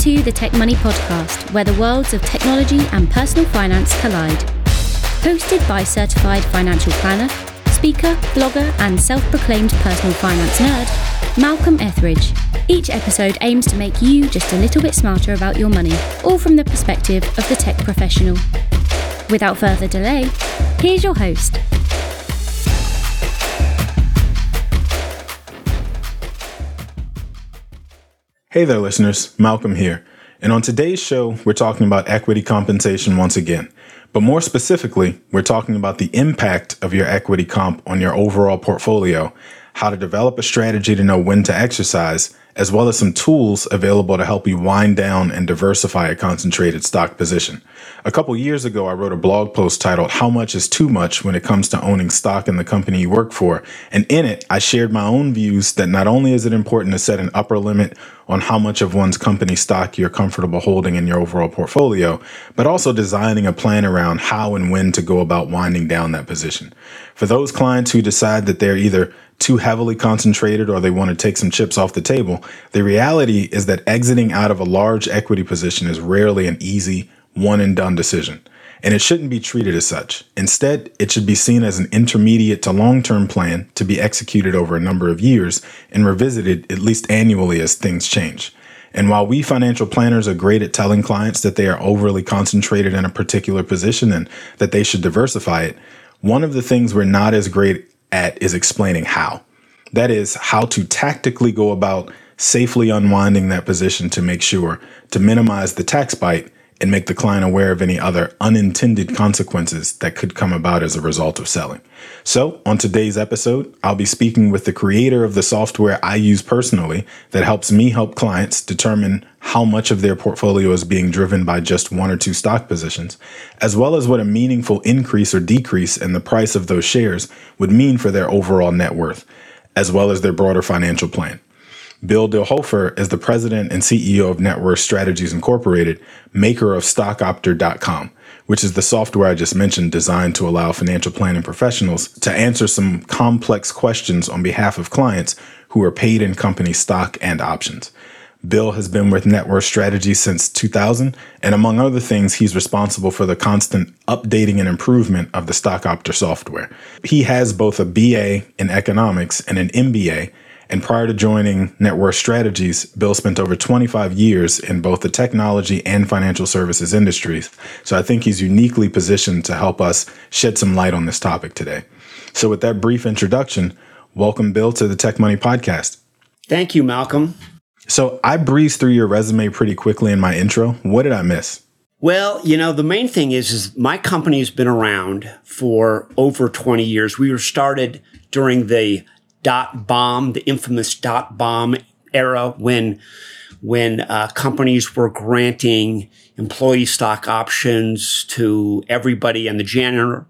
to the Tech Money Podcast, where the worlds of technology and personal finance collide. Hosted by certified financial planner, speaker, blogger, and self-proclaimed personal finance nerd, Malcolm Etheridge. Each episode aims to make you just a little bit smarter about your money, all from the perspective of the tech professional. Without further delay, here's your host. Hey there, listeners. Malcolm here. And on today's show, we're talking about equity compensation once again. But more specifically, we're talking about the impact of your equity comp on your overall portfolio, how to develop a strategy to know when to exercise, as well as some tools available to help you wind down and diversify a concentrated stock position. A couple years ago, I wrote a blog post titled "How Much is Too Much When It Comes to Owning Stock in the Company You Work For?" And in it, I shared my own views that not only is it important to set an upper limit on how much of one's company stock you're comfortable holding in your overall portfolio, but also designing a plan around how and when to go about winding down that position. For those clients who decide that they're either too heavily concentrated or they want to take some chips off the table, the reality is that exiting out of a large equity position is rarely an easy, one-and-done decision. And it shouldn't be treated as such. Instead, it should be seen as an intermediate to long-term plan to be executed over a number of years and revisited at least annually as things change. And while we financial planners are great at telling clients that they are overly concentrated in a particular position and that they should diversify it, one of the things we're not as great at is explaining how. That is, how to tactically go about safely unwinding that position to make sure to minimize the tax bite and make the client aware of any other unintended consequences that could come about as a result of selling. So on today's episode, I'll be speaking with the creator of the software I use personally that helps me help clients determine how much of their portfolio is being driven by just one or two stock positions, as well as what a meaningful increase or decrease in the price of those shares would mean for their overall net worth, as well as their broader financial plan. Bill Dilhofer is the president and CEO of Net Worth Strategies Incorporated, maker of StockOpter.com, which is the software I just mentioned designed to allow financial planning professionals to answer some complex questions on behalf of clients who are paid in company stock and options. Bill has been with Net Worth Strategies since 2000, and among other things, he's responsible for the constant updating and improvement of the StockOpter software. He has both a BA in economics and an MBA. And prior to joining Net Worth Strategies, Bill spent over 25 years in both the technology and financial services industries. So I think he's uniquely positioned to help us shed some light on this topic today. So with that brief introduction, welcome, Bill, to the Tech Money Podcast. Thank you, Malcolm. So I breezed through your resume pretty quickly in my intro. What did I miss? Well, the main thing is my company has been around for over 20 years. We were started during the the infamous dot bomb era when companies were granting employee stock options to everybody and the janitor.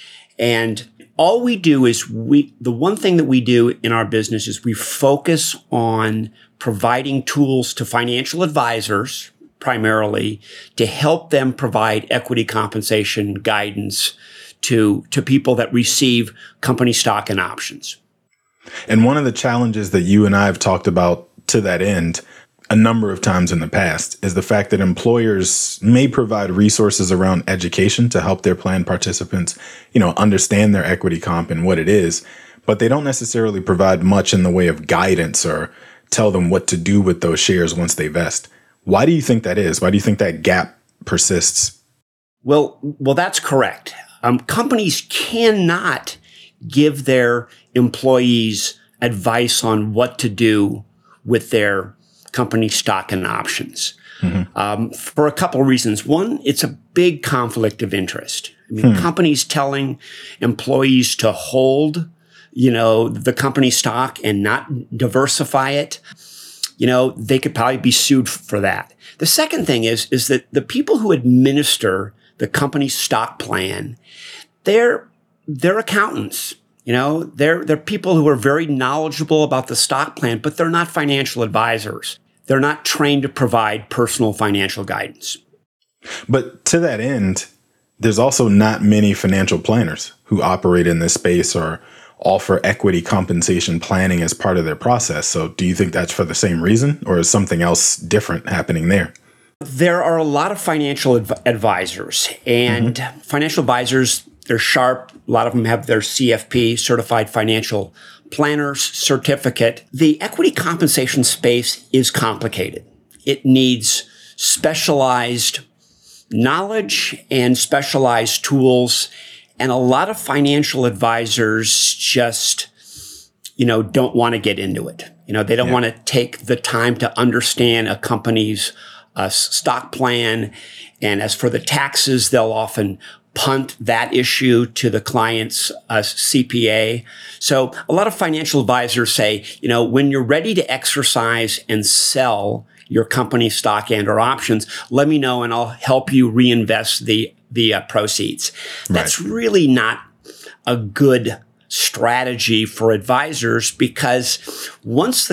And all we do is the one thing that we do in our business is we focus on providing tools to financial advisors, primarily, to help them provide equity compensation guidance to people that receive company stock and options. And one of the challenges that you and I have talked about to that end a number of times in the past is the fact that employers may provide resources around education to help their plan participants, understand their equity comp and what it is, but they don't necessarily provide much in the way of guidance or tell them what to do with those shares once they vest. Why do you think that is? Why do you think that gap persists? Well, that's correct. Companies cannot give their employees advice on what to do with their company stock and options. For a couple of reasons. One, it's a big conflict of interest. Companies telling employees to hold, the company stock and not diversify it, they could probably be sued for that. The second thing is that the people who administer the company stock plan, they're accountants. They're people who are very knowledgeable about the stock plan, but they're not financial advisors. They're not trained to provide personal financial guidance. But to that end, there's also not many financial planners who operate in this space or offer equity compensation planning as part of their process. So do you think that's for the same reason, or is something else different happening there? There are a lot of financial advisors, and financial advisors, they're sharp. A lot of them have their CFP, Certified Financial Planner's certificate. The equity compensation space is complicated. It needs specialized knowledge and specialized tools. And a lot of financial advisors just, don't want to get into it. They don't want to take the time to understand a company's stock plan. And as for the taxes, they'll often punt that issue to the client's CPA. So a lot of financial advisors say, when you're ready to exercise and sell your company stock and or options, let me know and I'll help you reinvest the proceeds. That's really not a good strategy for advisors, because once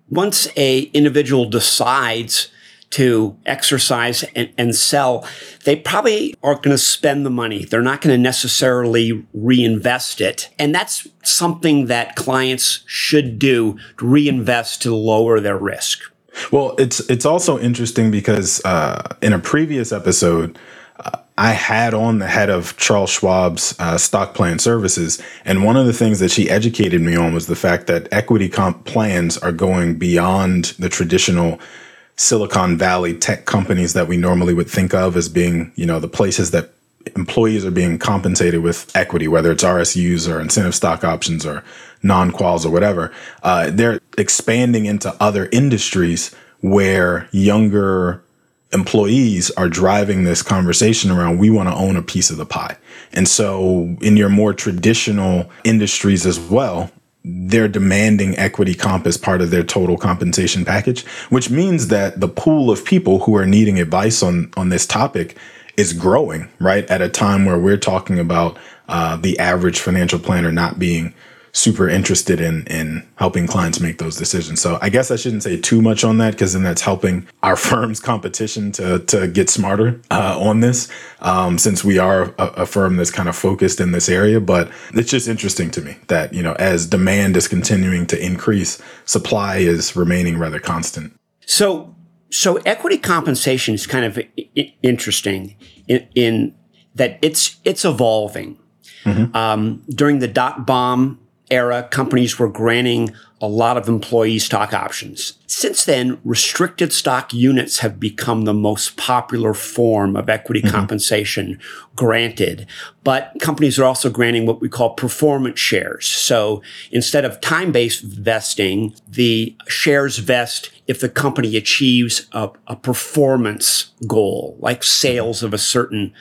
a individual decides to exercise and sell, they probably are going to spend the money. They're not going to necessarily reinvest it. And that's something that clients should do, to reinvest to lower their risk. Well, it's also interesting because in a previous episode, I had on the head of Charles Schwab's stock plan services. And one of the things that she educated me on was the fact that equity comp plans are going beyond the traditional Silicon Valley tech companies that we normally would think of as being, the places that employees are being compensated with equity, whether it's RSUs or incentive stock options or non-quals or whatever. They're expanding into other industries where younger employees are driving this conversation around, we want to own a piece of the pie. And so in your more traditional industries as well, they're demanding equity comp as part of their total compensation package, which means that the pool of people who are needing advice on this topic is growing, right? At a time where we're talking about the average financial planner not being super interested in helping clients make those decisions. So I guess I shouldn't say too much on that, because then that's helping our firm's competition to get smarter on this, since we are a firm that's kind of focused in this area. But it's just interesting to me that, as demand is continuing to increase, supply is remaining rather constant. So equity compensation is kind of interesting in that it's evolving. During the dot-bomb era, companies were granting a lot of employee stock options. Since then, restricted stock units have become the most popular form of equity compensation granted. But companies are also granting what we call performance shares. So instead of time-based vesting, the shares vest if the company achieves a performance goal, like sales of a certain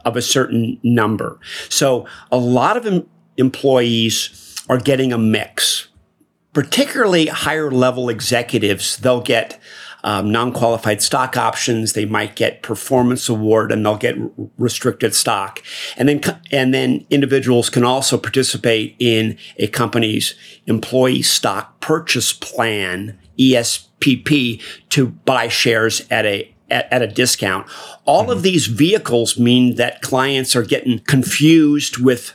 number. So a lot of employees are getting a mix. Particularly higher level executives, they'll get non-qualified stock options. They might get performance award, and they'll get restricted stock. And then individuals can also participate in a company's employee stock purchase plan, ESPP, to buy shares at a discount. All of these vehicles mean that clients are getting confused with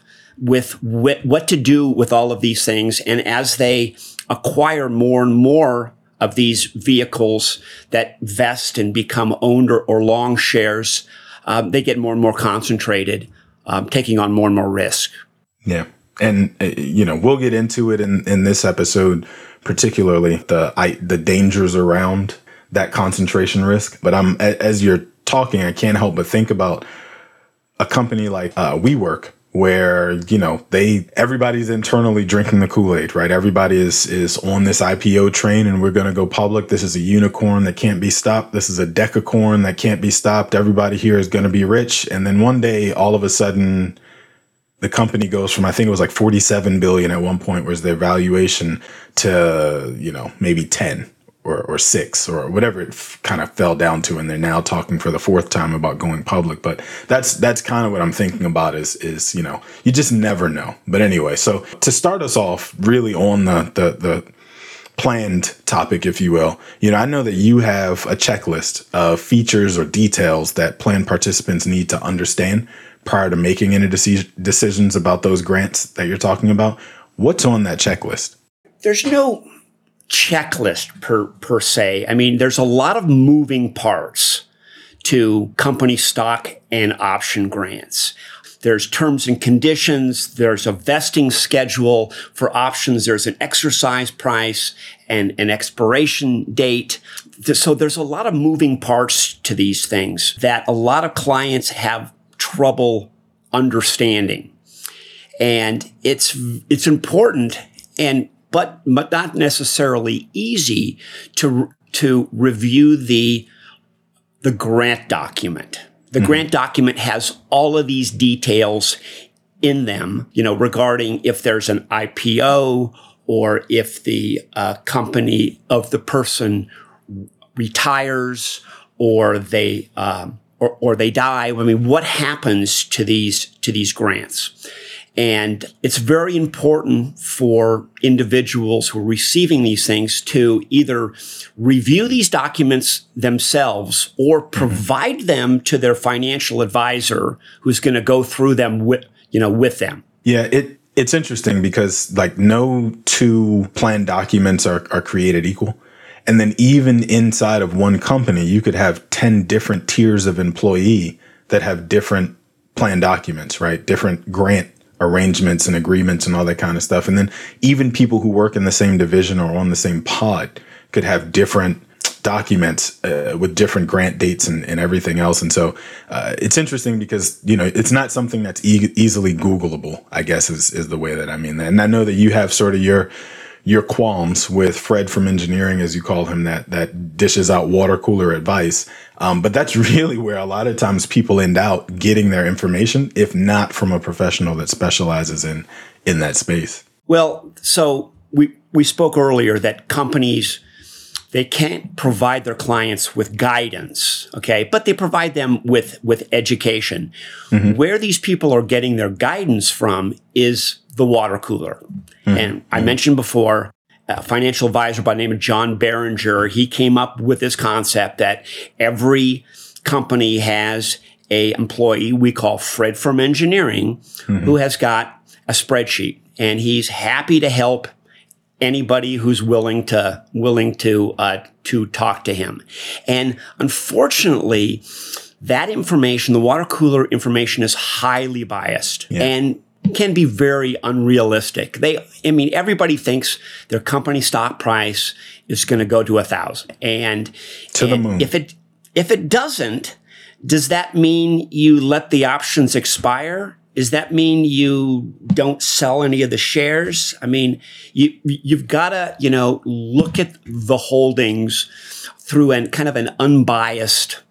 what to do with all of these things. And as they acquire more and more of these vehicles that vest and become owned or long shares, they get more and more concentrated, taking on more and more risk. Yeah. And, we'll get into it in this episode, particularly the dangers around that concentration risk. But as you're talking, I can't help but think about a company like WeWork, where, everybody's internally drinking the Kool-Aid, right? Everybody is on this IPO train, and we're going to go public. This is a unicorn that can't be stopped. This is a decacorn that can't be stopped. Everybody here is going to be rich. And then one day, all of a sudden, the company goes from, I think it was like 47 billion at one point was their valuation, to, maybe 10 or 6 or whatever it kind of fell down to. And they're now talking for the fourth time about going public. But that's kind of what I'm thinking about is, you just never know. But anyway, so to start us off really on the planned topic, if you will, I know that you have a checklist of features or details that plan participants need to understand prior to making any decisions about those grants that you're talking about. What's on that checklist? There's no checklist per se. I mean, there's a lot of moving parts to company stock and option grants. There's terms and conditions. There's a vesting schedule for options. There's an exercise price and an expiration date. So there's a lot of moving parts to these things that a lot of clients have trouble understanding. And it's important but not necessarily easy to review the grant document. The grant document has all of these details in them, regarding if there's an IPO or if the company of the person retires or they die. I mean, what happens to these grants? And it's very important for individuals who are receiving these things to either review these documents themselves or provide them to their financial advisor who's going to go through them with them. Yeah, it's interesting because no two plan documents are created equal. And then even inside of one company, you could have 10 different tiers of employee that have different plan documents, right? Different grant arrangements and agreements and all that kind of stuff. And then even people who work in the same division or on the same pod could have different documents with different grant dates and everything else. And so it's interesting because, it's not something that's easily Googleable, I guess is the way that I mean that. And I know that you have sort of your qualms with Fred from engineering, as you call him, that dishes out water cooler advice. But that's really where a lot of times people end out getting their information, if not from a professional that specializes in that space. Well, so we spoke earlier that companies, they can't provide their clients with guidance, okay? But they provide them with education. Mm-hmm. Where these people are getting their guidance from is the water cooler. Mm-hmm. And I mentioned before, a financial advisor by the name of John Berenger, he came up with this concept that every company has a employee we call Fred from engineering, mm-hmm. who has got a spreadsheet, and he's happy to help anybody who's willing to talk to him. And unfortunately, that information, the water cooler information, is highly biased and can be very unrealistic. Everybody thinks their company stock price is going to go to 1,000 and to the moon. If it doesn't, does that mean you let the options expire? Does that mean you don't sell any of the shares? I mean, you've got to, look at the holdings through an unbiased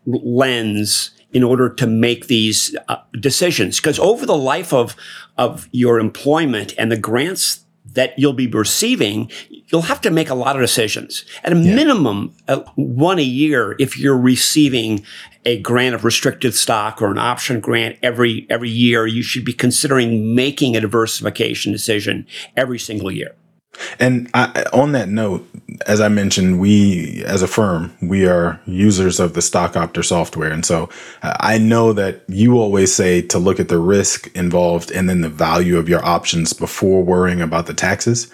lens in order to make these decisions. Because over the life of your employment and the grants that you'll be receiving, you'll have to make a lot of decisions. At a minimum, one a year, if you're receiving a grant of restricted stock or an option grant every year, you should be considering making a diversification decision every single year. And on that note, as I mentioned, we, as a firm, we are users of the StockOpter software. And so I know that you always say to look at the risk involved and then the value of your options before worrying about the taxes.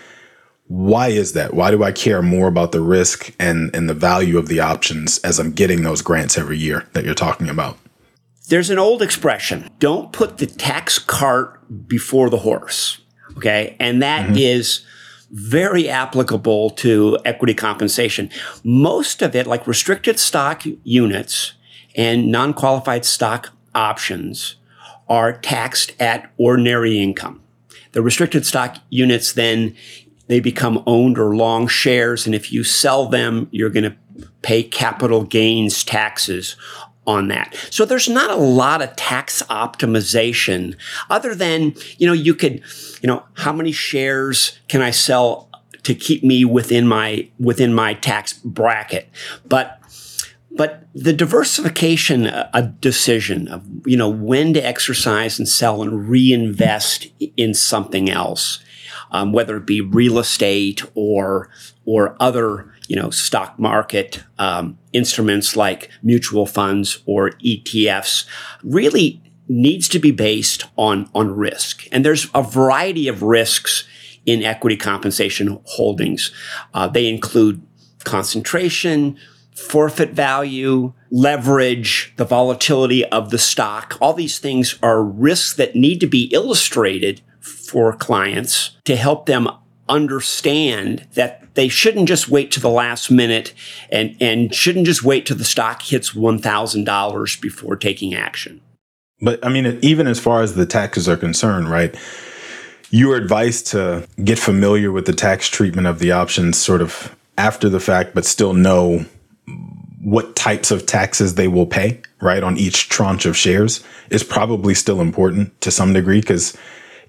Why is that? Why do I care more about the risk and the value of the options as I'm getting those grants every year that you're talking about? There's an old expression, don't put the tax cart before the horse. Okay. And that mm-hmm. is very applicable to equity compensation. Most of it, like restricted stock units and non-qualified stock options, are taxed at ordinary income. The restricted stock units then, they become owned or long shares, and if you sell them, you're going to pay capital gains taxes on that. So there's not a lot of tax optimization other than, you could, how many shares can I sell to keep me within my tax bracket? But the diversification, a decision of, when to exercise and sell and reinvest in something else, whether it be real estate or other, stock market instruments like mutual funds or ETFs, really needs to be based on risk. And there's a variety of risks in equity compensation holdings. They include concentration, forfeit value, leverage, the volatility of the stock. All these things are risks that need to be illustrated for clients to help them understand that they shouldn't just wait to the last minute and shouldn't just wait till the stock hits $1,000 before taking action. But I mean, even as far as the taxes are concerned, right? You are advised to get familiar with the tax treatment of the options sort of after the fact, but still know what types of taxes they will pay, right? On each tranche of shares is probably still important to some degree because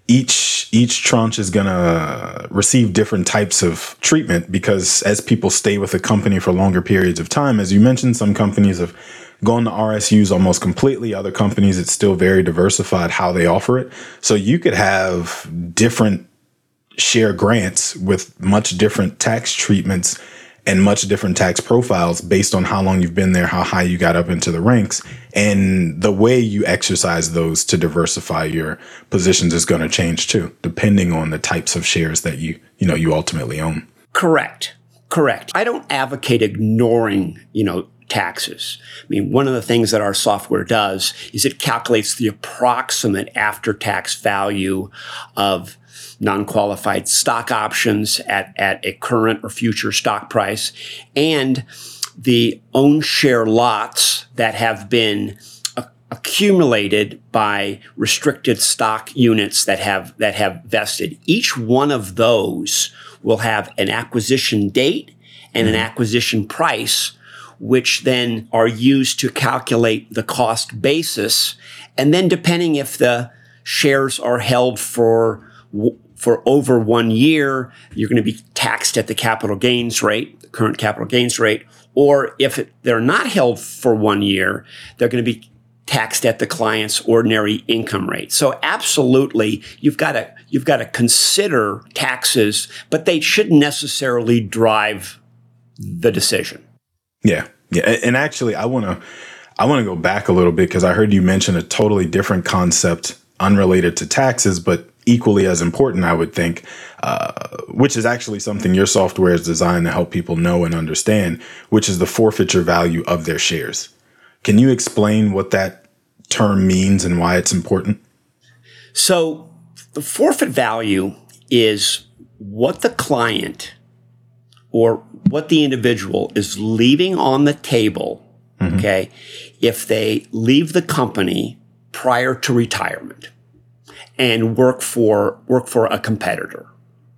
each tranche is going to receive different types of treatment because as people stay with a company for longer periods of time, as you mentioned, some companies have gone to RSUs almost completely. Other companies, it's still very diversified how they offer it. So you could have different share grants with much different tax treatments and much different tax profiles based on how long you've been there, how high you got up into the ranks. And the way you exercise those to diversify your positions is going to change too, depending on the types of shares that you ultimately own. Correct. I don't advocate ignoring, taxes. I mean, one of the things that our software does is it calculates the approximate after-tax value of non-qualified stock options at a current or future stock price and the own share lots that have been accumulated by restricted stock units that have vested. Each one of those will have an acquisition date and an acquisition price, which then are used to calculate the cost basis. And then depending if the shares are held for over 1 year, you're going to be taxed at the capital gains rate, the current capital gains rate. Or if they're not held for 1 year, they're going to be taxed at the client's ordinary income rate. So absolutely, you've got to consider taxes, but they shouldn't necessarily drive the decision. Yeah. And actually, I want to go back a little bit because I heard you mention a totally different concept unrelated to taxes, but equally as important, I would think, which is actually something your software is designed to help people know and understand, which is the forfeiture value of their shares. Can you explain what that term means and why it's important? So the forfeit value is what the client or what the individual is leaving on the table, okay, if they leave the company prior to retirement and work for a competitor.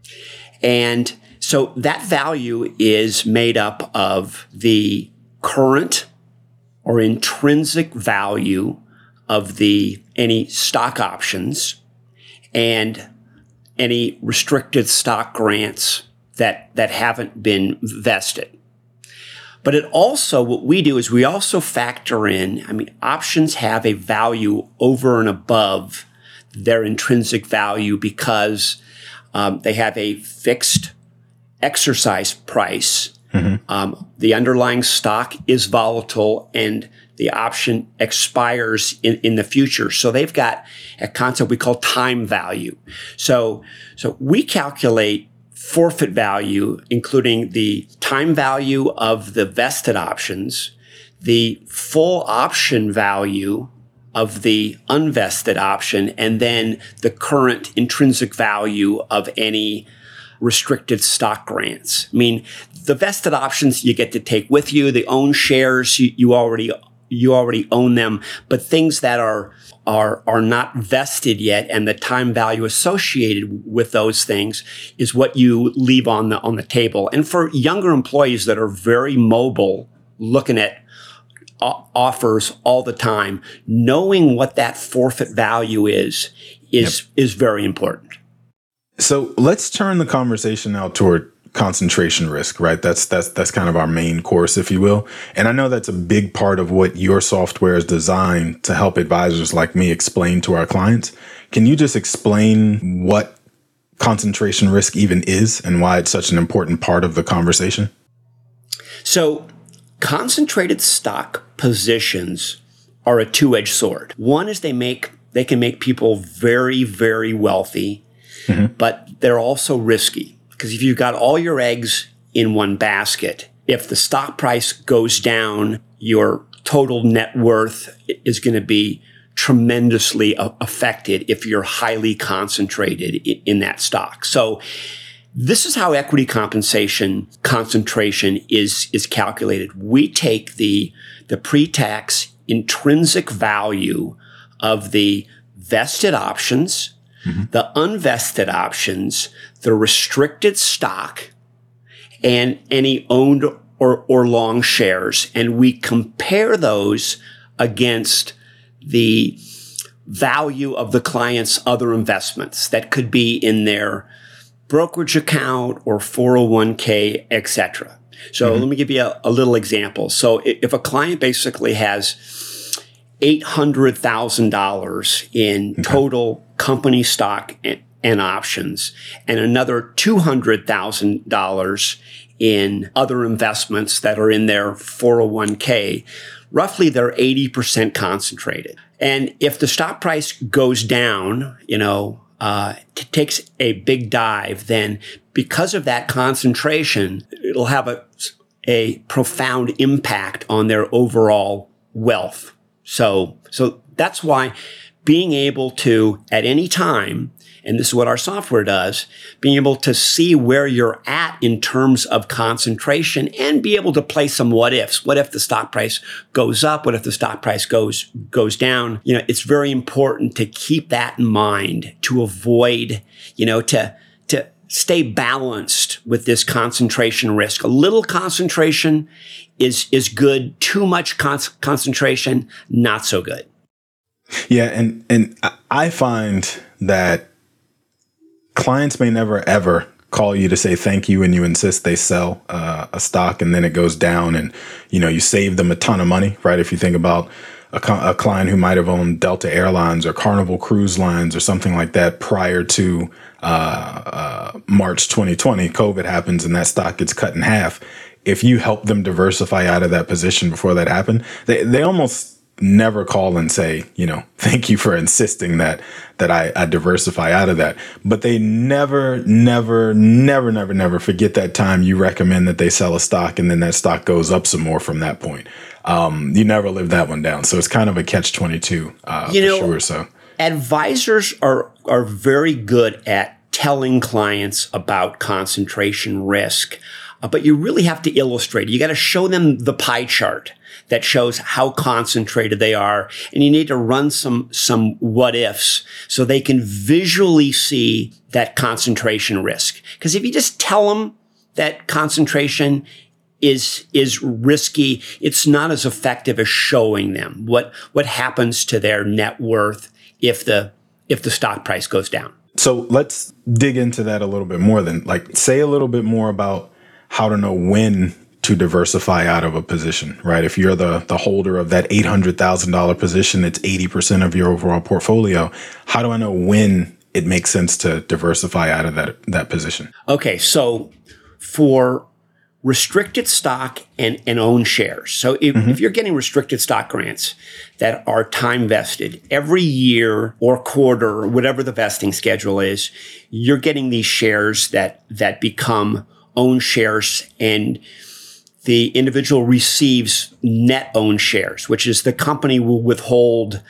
And so that value is made up of the current or intrinsic value of any stock options and any restricted stock grants that haven't been vested. But it also, what we do is we also factor in, options have a value over and above their intrinsic value because they have a fixed exercise price. The underlying stock is volatile and the option expires in the future. So they've got a concept we call time value. So we calculate forfeit value, including the time value of the vested options, the full option value of the unvested option, and then the current intrinsic value of any restricted stock grants. The vested options you get to take with you. The own shares, you already own them, but things that are not vested yet and the time value associated with those things is what you leave on the table. And for younger employees that are very mobile, looking at offers all the time, knowing what that forfeit value is very important. So let's turn the conversation now toward concentration risk, right? That's kind of our main course, if you will. And I know that's a big part of what your software is designed to help advisors like me explain to our clients. Can you just explain what concentration risk even is and why it's such an important part of the conversation? So concentrated stock positions are a two-edged sword. One is they can make people very, very wealthy. but they're also risky. Because if you've got all your eggs in one basket, if the stock price goes down, your total net worth is going to be tremendously affected if you're highly concentrated in that stock. So this is how equity compensation concentration is calculated. We take the pre-tax intrinsic value of the vested options, the unvested options, the restricted stock, and any owned or long shares. And we compare those against the value of the client's other investments that could be in their brokerage account or 401k, etc. So let me give you a little example. So if a client basically has $800,000 in total company stock and options, and another $200,000 in other investments that are in their 401k, roughly they're 80% concentrated. And if the stock price goes down, takes a big dive, then because of that concentration, it'll have a profound impact on their overall wealth. So that's why being able to, at any time, and this is what our software does, being able to see where you're at in terms of concentration and be able to play some what ifs. What if the stock price goes up? What if the stock price goes down? It's very important to keep that in mind to avoid, to stay balanced with this concentration risk. A little concentration is good. Too much concentration, not so good. Yeah. And I find that clients may never, ever call you to say thank you, and you insist they sell a stock, and then it goes down, and, you save them a ton of money, right? If you think about a client who might have owned Delta Airlines or Carnival Cruise Lines or something like that prior to March 2020, COVID happens and that stock gets cut in half. If you help them diversify out of that position before that happened, they almost never call and say, thank you for insisting that I diversify out of that. But they never forget that time you recommend that they sell a stock, and then that stock goes up some more from that point. You never live that one down. So it's kind of a catch-22 for sure. So advisors are very good at telling clients about concentration risk, but you really have to illustrate. You got to show them the pie chart that shows how concentrated they are. And you need to run some what ifs so they can visually see that concentration risk. Because if you just tell them that concentration is risky, it's not as effective as showing them what happens to their net worth if the stock price goes down. So let's dig into that a little bit more then. Like, say a little bit more about how to know when to diversify out of a position, right? If you're the holder of that $800,000 position, it's 80% of your overall portfolio. How do I know when it makes sense to diversify out of that position? Okay, so for restricted stock and own shares. So if you're getting restricted stock grants that are time vested every year or quarter or whatever the vesting schedule is, you're getting these shares that become own shares, and the individual receives net own shares, which is the company will withhold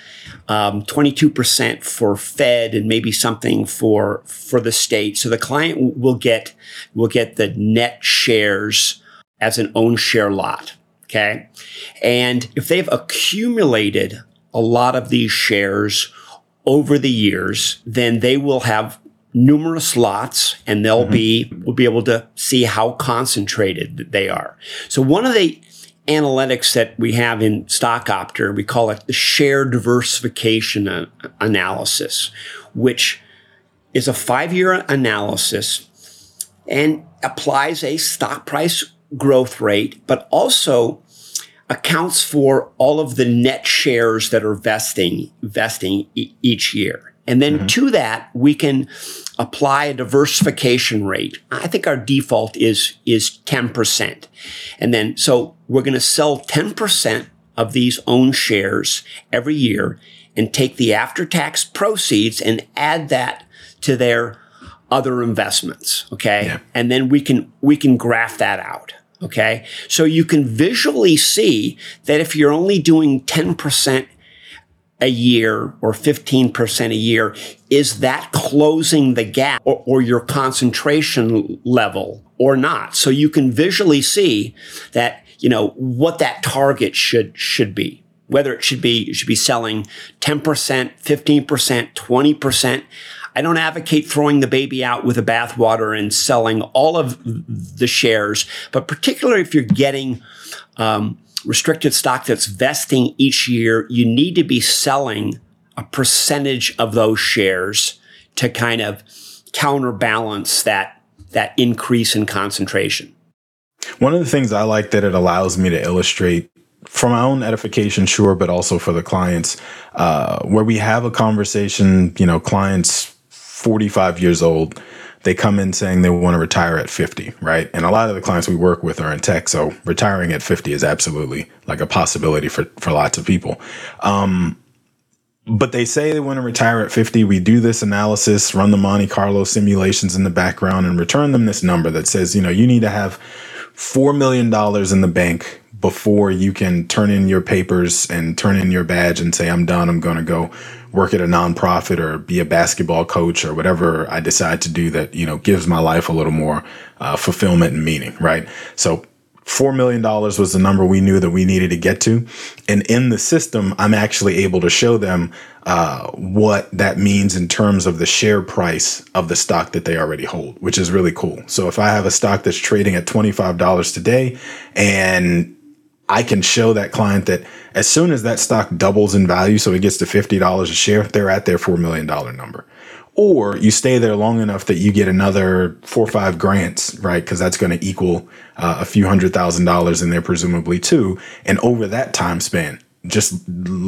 22% for Fed and maybe something for the state. So the client will get the net shares as an own share lot. Okay. And if they've accumulated a lot of these shares over the years, then they will have numerous lots, and we'll be able to see how concentrated they are. So one of the analytics that we have in StockOpter, we call it the share diversification analysis, which is a 5-year analysis and applies a stock price growth rate, but also accounts for all of the net shares that are vesting each year. And then to that, we can apply a diversification rate. I think our default is 10%. And then, so we're going to sell 10% of these own shares every year and take the after-tax proceeds and add that to their other investments. Okay. Yeah. And then we can graph that out. Okay. So you can visually see that if you're only doing 10% a year or 15% a year, is that closing the gap or your concentration level or not? So you can visually see that, what that target should be, whether you should be selling 10%, 15%, 20%. I don't advocate throwing the baby out with the bathwater and selling all of the shares, but particularly if you're getting, restricted stock that's vesting each year, you need to be selling a percentage of those shares to kind of counterbalance that increase in concentration. One of the things I like that it allows me to illustrate for my own edification, sure, but also for the clients, where we have a conversation, clients 45 years old, they come in saying they want to retire at 50, right? And a lot of the clients we work with are in tech. So retiring at 50 is absolutely like a possibility for lots of people. But they say they want to retire at 50. We do this analysis, run the Monte Carlo simulations in the background and return them this number that says, you need to have $4 million in the bank before you can turn in your papers and turn in your badge and say, I'm done. I'm going to go work at a nonprofit or be a basketball coach or whatever I decide to do that, gives my life a little more fulfillment and meaning, right? So $4 million was the number we knew that we needed to get to. And in the system, I'm actually able to show them what that means in terms of the share price of the stock that they already hold, which is really cool. So if I have a stock that's trading at $25 today and I can show that client that as soon as that stock doubles in value, so it gets to $50 a share, they're at their $4 million number. Or you stay there long enough that you get another 4 or 5 grants, right? Because that's going to equal a few $100,000 in there, presumably too. And over that time span, just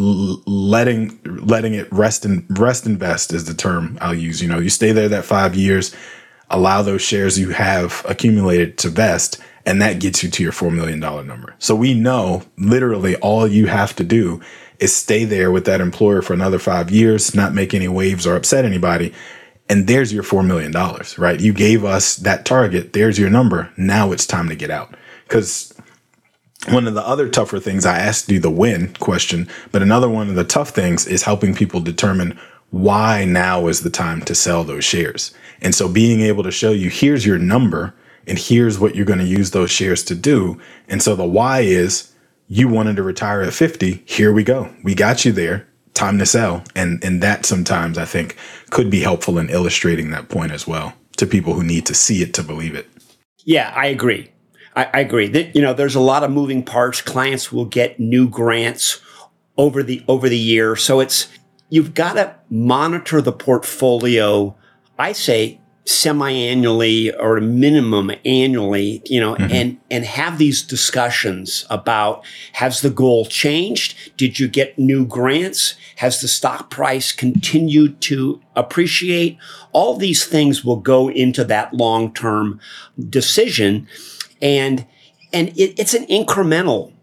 letting it rest invest is the term I'll use. You stay there that 5 years, allow those shares you have accumulated to vest, and that gets you to your $4 million number. So we know literally all you have to do is stay there with that employer for another 5 years, not make any waves or upset anybody. And there's your $4 million, right? You gave us that target. There's your number. Now it's time to get out. Because one of the other tougher things, I asked you the when question, but another one of the tough things is helping people determine why now is the time to sell those shares. And so being able to show you, here's your number, and here's what you're going to use those shares to do. And so the why is you wanted to retire at 50. Here we go. We got you there. Time to sell. And that sometimes I think could be helpful in illustrating that point as well to people who need to see it to believe it. Yeah, I agree. I agree that, there's a lot of moving parts. Clients will get new grants over the year. So you've got to monitor the portfolio, I say, semi-annually or a minimum annually, and have these discussions about, has the goal changed? Did you get new grants? Has the stock price continued to appreciate? All these things will go into that long-term decision. And it's an incremental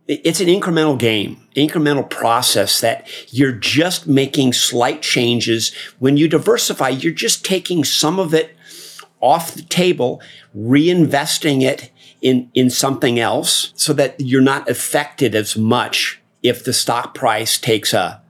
game, incremental process that you're just making slight changes. When you diversify, you're just taking some of it off the table, reinvesting it in something else so that you're not affected as much if the stock price takes a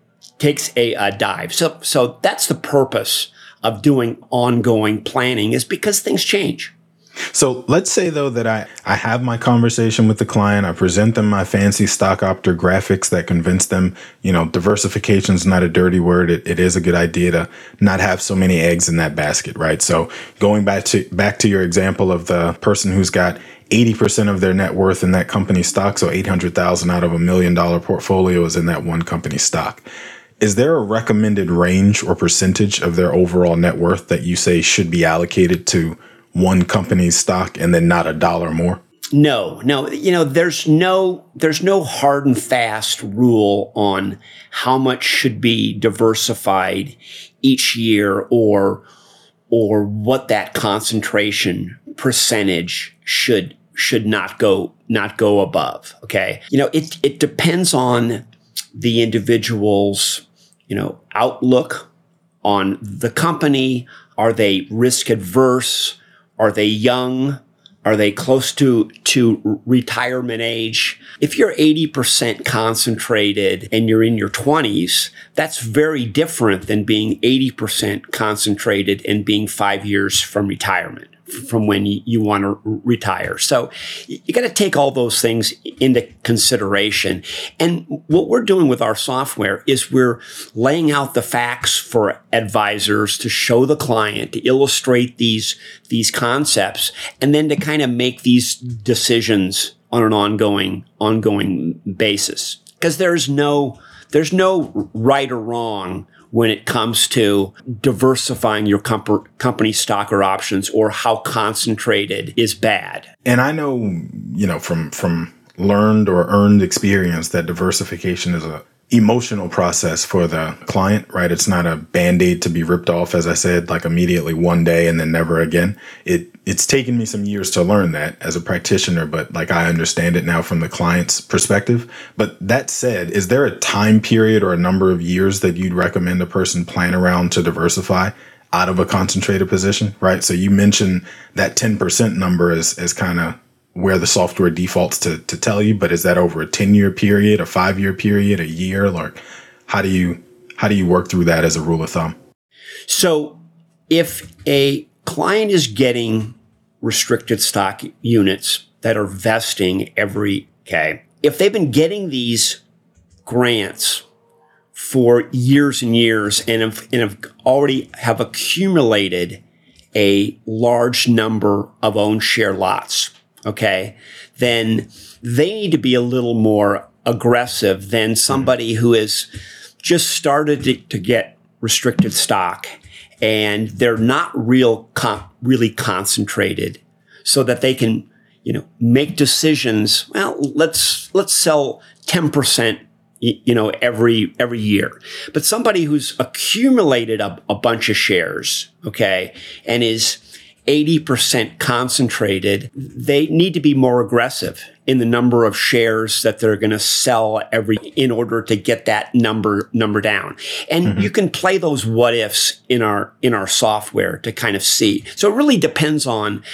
dive. So that's the purpose of doing ongoing planning, is because things change. So let's say, though, that I have my conversation with the client. I present them my fancy stock opter graphics that convince them, diversification is not a dirty word. It is a good idea to not have so many eggs in that basket, right? So going back to your example of the person who's got 80% of their net worth in that company stock, so $800,000 out of $1 million portfolio is in that one company stock. Is there a recommended range or percentage of their overall net worth that you say should be allocated to one company's stock and then not a dollar more? No. There's no hard and fast rule on how much should be diversified each year or what that concentration percentage should not go above. Okay. It depends on the individual's, outlook on the company, Are they risk adverse? Are they young? Are they close to retirement age? If you're 80% concentrated and you're in your 20s, that's very different than being 80% concentrated and being 5 years from retirement, from when you want to retire. So you got to take all those things into consideration. And what we're doing with our software is we're laying out the facts for advisors to show the client, to illustrate these concepts, and then to kind of make these decisions on an ongoing basis. Because there's no right or wrong when it comes to diversifying your company stock or options, or how concentrated is bad. And I know, from learned or earned experience that diversification is a emotional process for the client, right? It's not a Band-Aid to be ripped off, as I said, like immediately one day and then never again. It's taken me some years to learn that as a practitioner, but like I understand it now from the client's perspective. But that said, is there a time period or a number of years that you'd recommend a person plan around to diversify out of a concentrated position, right? So you mentioned that 10% number as kind of where the software defaults to tell you, but is that over a 10-year period, a 5-year period, a year? Like, how do you work through that as a rule of thumb? So if a client is getting restricted stock units that are vesting if they've been getting these grants for years and years and have already have accumulated a large number of own share lots, then they need to be a little more aggressive than somebody who has just started to get restricted stock and they're not really concentrated, so that they can, make decisions. Well, let's sell 10%, every year. But somebody who's accumulated a bunch of shares, and is 80% concentrated, they need to be more aggressive in the number of shares that they're going to sell in order to get that number down. And you can play those what ifs in our software to kind of see. So it really depends on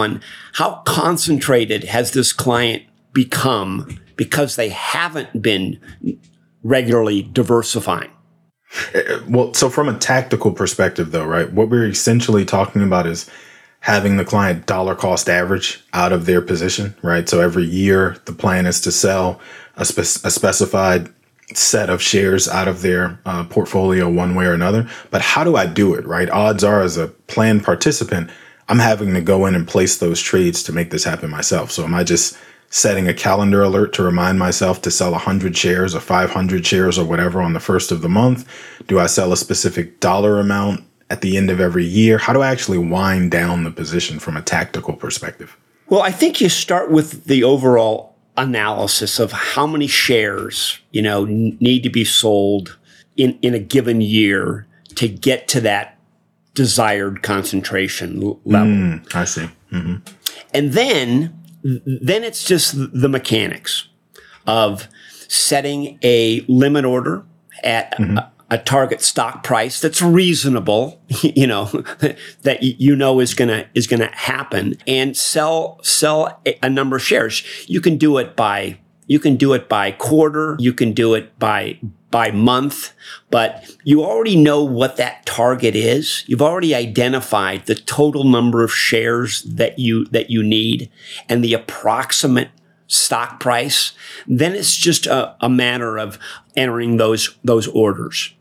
how concentrated has this client become because they haven't been regularly diversifying. Well, so from a tactical perspective though, right, what we're essentially talking about is having the client dollar cost average out of their position, right? So every year the plan is to sell a specified set of shares out of their portfolio one way or another. But how do I do it, right? Odds are, as a plan participant, I'm having to go in and place those trades to make this happen myself. So am I just setting a calendar alert to remind myself to sell 100 shares or 500 shares or whatever on the first of the month? Do I sell a specific dollar amount at the end of every year? How do I actually wind down the position from a tactical perspective? Well, I think you start with the overall analysis of how many shares, need to be sold in a given year to get to that desired concentration level. I see. Mm-hmm. And then it's just the mechanics of setting a limit order at a target stock price that's reasonable, that is gonna happen, and sell a number of shares. You can do it by quarter, you can do it by month, but you already know what that target is. You've already identified the total number of shares that you need and the approximate stock price. Then it's just a matter of entering those orders.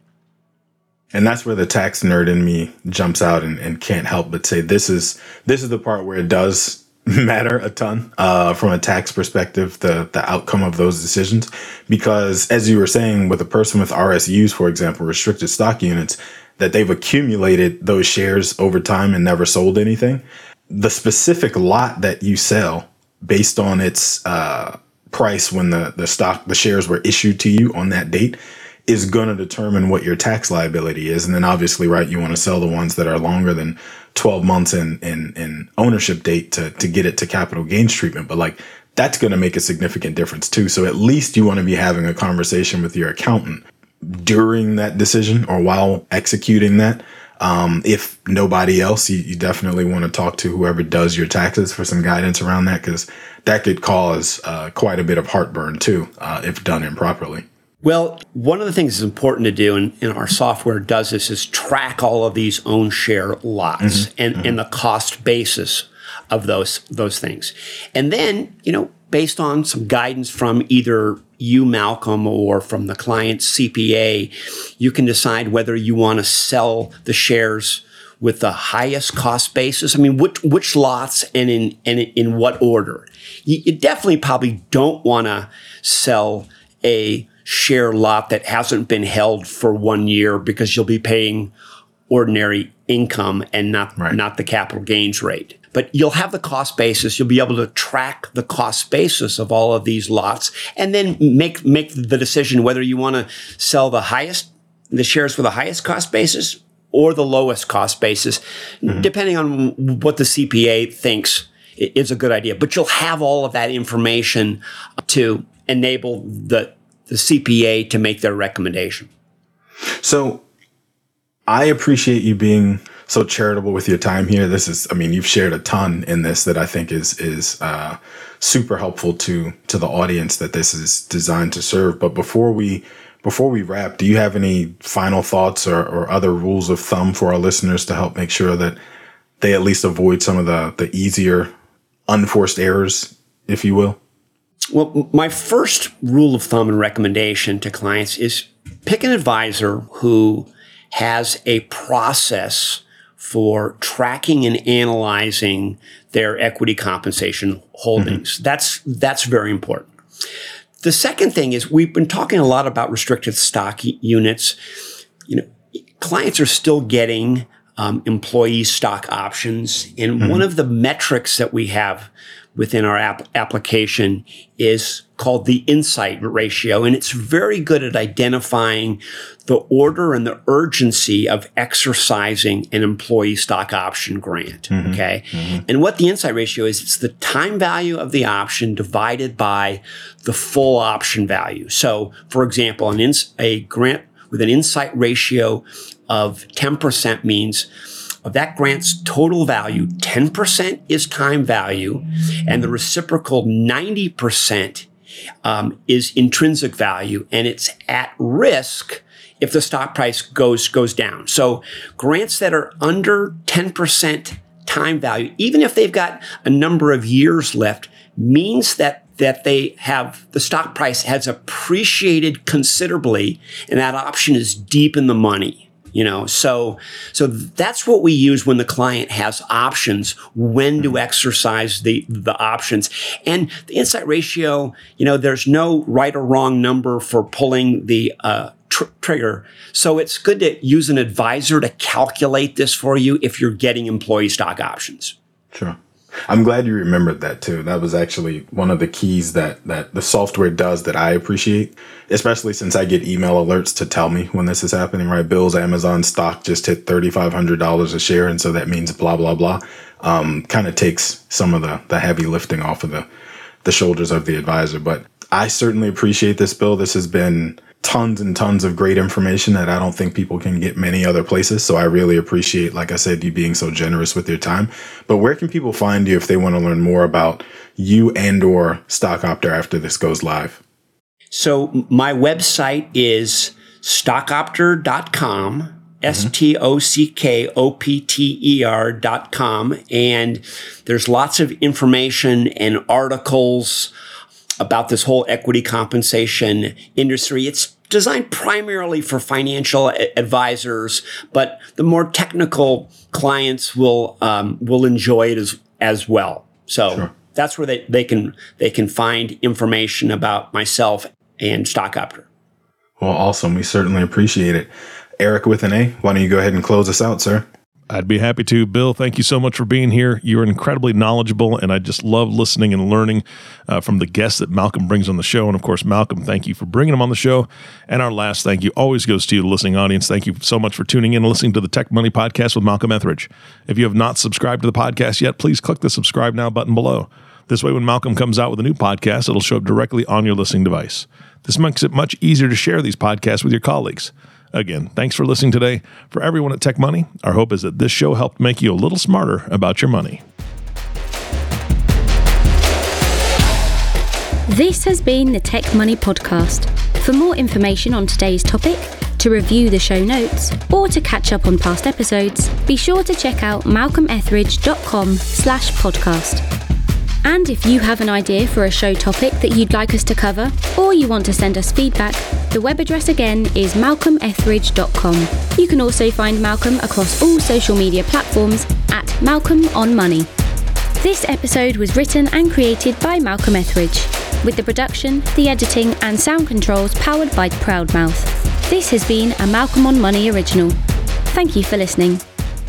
And that's where the tax nerd in me jumps out and can't help but say this is the part where it does matter a ton from a tax perspective, the outcome of those decisions. Because as you were saying, with a person with RSUs, for example, restricted stock units, that they've accumulated those shares over time and never sold anything, the specific lot that you sell based on its price when the shares were issued to you on that date is going to determine what your tax liability is. And then obviously, right, you want to sell the ones that are longer than 12 months in ownership date to get it to capital gains treatment. But like, that's going to make a significant difference too. So at least you want to be having a conversation with your accountant during that decision or while executing that If nobody else, you definitely want to talk to whoever does your taxes for some guidance around that, because that could cause quite a bit of heartburn too, if done improperly. Well, one of the things that's important to do, and our software does this, is track all of these own share lots and the cost basis of those things. And then, based on some guidance from either you, Malcolm, or from the client's CPA, you can decide whether you want to sell the shares with the highest cost basis. I mean, which lots and in what order. You definitely probably don't want to sell a share lot that hasn't been held for 1 year, because you'll be paying ordinary income and not the capital gains rate. But you'll have the cost basis. You'll be able to track the cost basis of all of these lots, and then make the decision whether you want to sell the shares for the highest cost basis or the lowest cost basis, depending on what the CPA thinks is a good idea. But you'll have all of that information to enable the CPA to make their recommendation. So I appreciate you being so charitable with your time here. You've shared a ton in this that I think is super helpful to the audience that this is designed to serve. But before we wrap, do you have any final thoughts or other rules of thumb for our listeners to help make sure that they at least avoid some of the easier unforced errors, if you will? Well, my first rule of thumb and recommendation to clients is pick an advisor who has a process for tracking and analyzing their equity compensation holdings. That's very important. The second thing is, we've been talking a lot about restricted stock units. Clients are still getting employee stock options. And one of the metrics that we have within our application is called the insight ratio. And it's very good at identifying the order and the urgency of exercising an employee stock option grant. Okay. And what the insight ratio is, it's the time value of the option divided by the full option value. So, for example, a grant with an insight ratio of 10% means of that grant's total value, 10% is time value, and the reciprocal 90% is intrinsic value, and it's at risk if the stock price goes down. So grants that are under 10% time value, even if they've got a number of years left, means that they have, the stock price has appreciated considerably, and that option is deep in the money. So that's what we use when the client has options, when to exercise the options. And the insight ratio, there's no right or wrong number for pulling the trigger. So it's good to use an advisor to calculate this for you if you're getting employee stock options. Sure. I'm glad you remembered that too. That was actually one of the keys that the software does that I appreciate, especially since I get email alerts to tell me when this is happening, right? Bill's Amazon stock just hit $3,500 a share. And so that means blah, blah, blah. Kind of takes some of the heavy lifting off of the shoulders of the advisor. But I certainly appreciate this, Bill. This has been tons and tons of great information that I don't think people can get many other places. So I really appreciate, like I said, you being so generous with your time. But where can people find you if they want to learn more about you and or StockOpter after this goes live? So my website is stockopter.com, STOCKOPTER.com. And there's lots of information and articles about this whole equity compensation industry. It's designed primarily for financial advisors, but the more technical clients will enjoy it as well. So sure. That's where they can find information about myself and StockOpter. Well, awesome. We certainly appreciate it. Eric with an A, why don't you go ahead and close us out, sir? I'd be happy to. Bill, thank you so much for being here. You're incredibly knowledgeable, and I just love listening and learning from the guests that Malcolm brings on the show. And of course, Malcolm, thank you for bringing him on the show. And our last thank you always goes to you, the listening audience. Thank you so much for tuning in and listening to the Tech Money Podcast with Malcolm Etheridge. If you have not subscribed to the podcast yet, please click the subscribe now button below. This way, when Malcolm comes out with a new podcast, it'll show up directly on your listening device. This makes it much easier to share these podcasts with your colleagues. Again, thanks for listening today. For everyone at Tech Money, our hope is that this show helped make you a little smarter about your money. This has been the Tech Money Podcast. For more information on today's topic, to review the show notes, or to catch up on past episodes, be sure to check out malcolmetheridge.com/podcast. And if you have an idea for a show topic that you'd like us to cover, or you want to send us feedback, the web address again is malcolmetheridge.com. You can also find Malcolm across all social media platforms at Malcolm on Money. This episode was written and created by Malcolm Etheridge, with the production, the editing and sound controls powered by Proudmouth. This has been a Malcolm on Money original. Thank you for listening.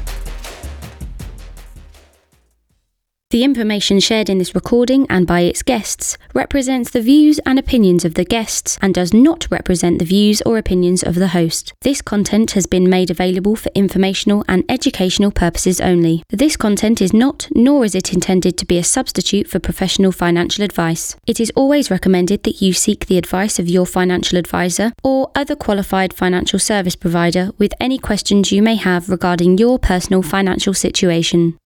The information shared in this recording and by its guests represents the views and opinions of the guests and does not represent the views or opinions of the host. This content has been made available for informational and educational purposes only. This content is not, nor is it intended to be a substitute for professional financial advice. It is always recommended that you seek the advice of your financial advisor or other qualified financial service provider with any questions you may have regarding your personal financial situation.